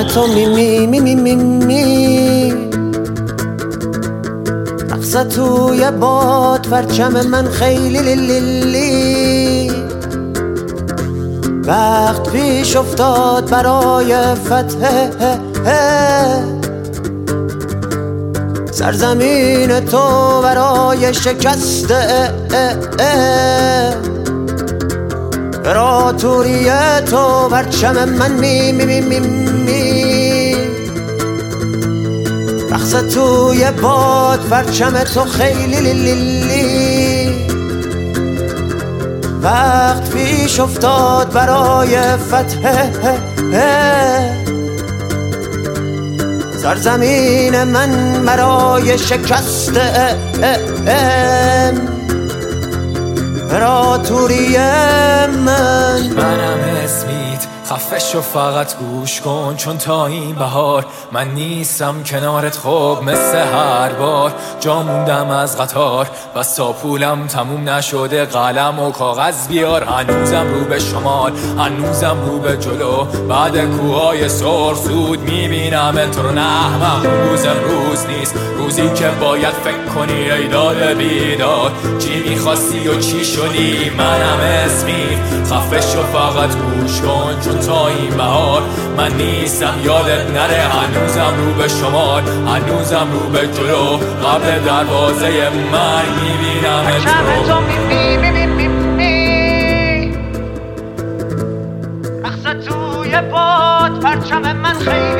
تو می می می می می می رقص توی باد پرچم من خیلی لیلی وقت پیش افتاد برای فتح سرزمین تو برای شکست امپراتوری تو پرچم من می می می می می رقص توی باد پرچم تو خیلی لیلی وقت پیش افتاد برای فتح سرزمین من برای شکست امپراتوری منم اسمیت خفه شو فقط گوش کن چون تا این بهار من نیستم کنارت خب مثل هر بار جا موندم از قطار بس تا پولم تموم نشده قلم و کاغذ بیار هنوزم رو به شمال هنوزم رو به جلو بعد کوهای سرخ زود میبینم تو رو نهمم روز امروز نیست روزی که باید فکر کنی ای داد بیداد چی میخواستی و چی شدی منم اسمیت خفه شو فقط گوش کن چون تا این بهار من نیستم یادت نره هنوزم رو به شمال هنوزم رو به جلو قبل دروازه مرگ میبینم تو رقص توی باد پرچم من خیلی